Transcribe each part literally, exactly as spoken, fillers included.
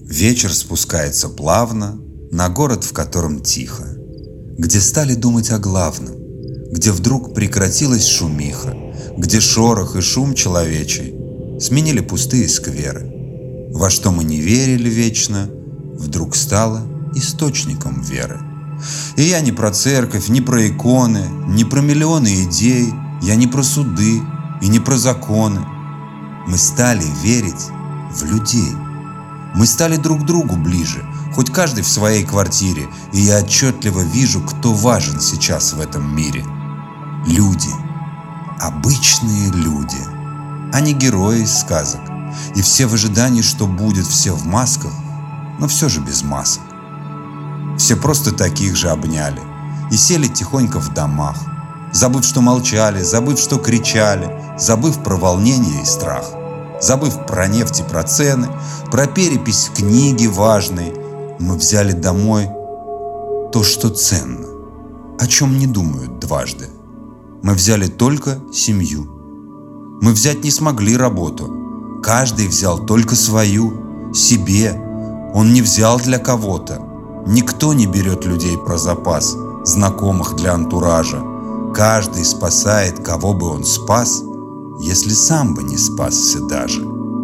Вечер спускается плавно на город, в котором тихо, где стали думать о главном, где вдруг прекратилась шумиха, где шорох и шум человечий сменили пустые скверы. Во что мы не верили вечно, вдруг стало источником веры. И я не про церковь, не про иконы, не про миллионы идей, я не про суды и не про законы. Мы стали верить в людей. Мы стали друг другу ближе, хоть каждый в своей квартире, и я отчетливо вижу, кто важен сейчас в этом мире. Люди. Обычные люди. Они герои из сказок. И все в ожидании, что будет, все в масках, но все же без масок. Все просто таких же обняли и сели тихонько в домах, забыв, что молчали, забыв, что кричали, забыв про волнение и страх, забыв про нефть и про цены, про перепись книги важной. Мы взяли домой то, что ценно, о чем не думают дважды. Мы взяли только семью. Мы взять не смогли работу. Каждый взял только свою, себе. Он не взял для кого-то. Никто не берет людей про запас, знакомых для антуража. Каждый спасает, кого бы он спас, если сам бы не спасся даже.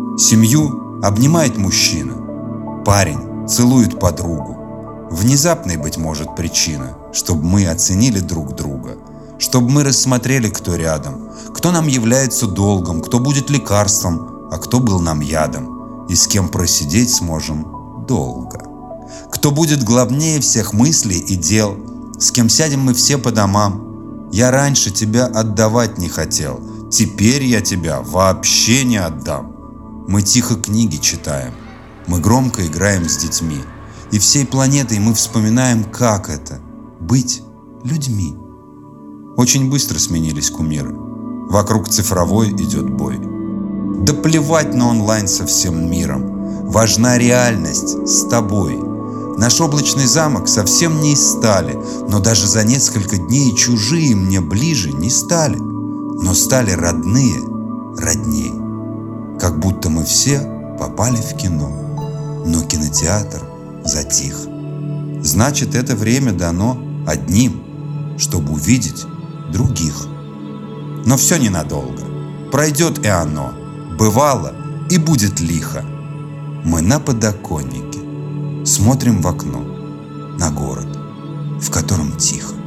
Семью обнимает мужчина. Парень целует подругу. Внезапной, быть может, причина, чтобы мы оценили друг друга, чтобы мы рассмотрели, кто рядом, кто нам является долгом, кто будет лекарством, а кто был нам ядом, и с кем просидеть сможем долго. Кто будет главнее всех мыслей и дел, с кем сядем мы все по домам. Я раньше тебя отдавать не хотел, теперь я тебя вообще не отдам. Мы тихо книги читаем, мы громко играем с детьми, и всей планетой мы вспоминаем, как это — быть людьми. Очень быстро сменились кумиры, вокруг цифровой идет бой. Да плевать на онлайн со всем миром, важна реальность с тобой. Наш облачный замок совсем не из стали, но даже за несколько дней чужие мне ближе не стали, но стали родные родней. Как будто мы все попали в кино, но кинотеатр затих. Значит, это время дано одним, чтобы увидеть других. Но все ненадолго, пройдет и оно. Бывало и будет лихо. Мы на подоконнике смотрим в окно на город, в котором тихо.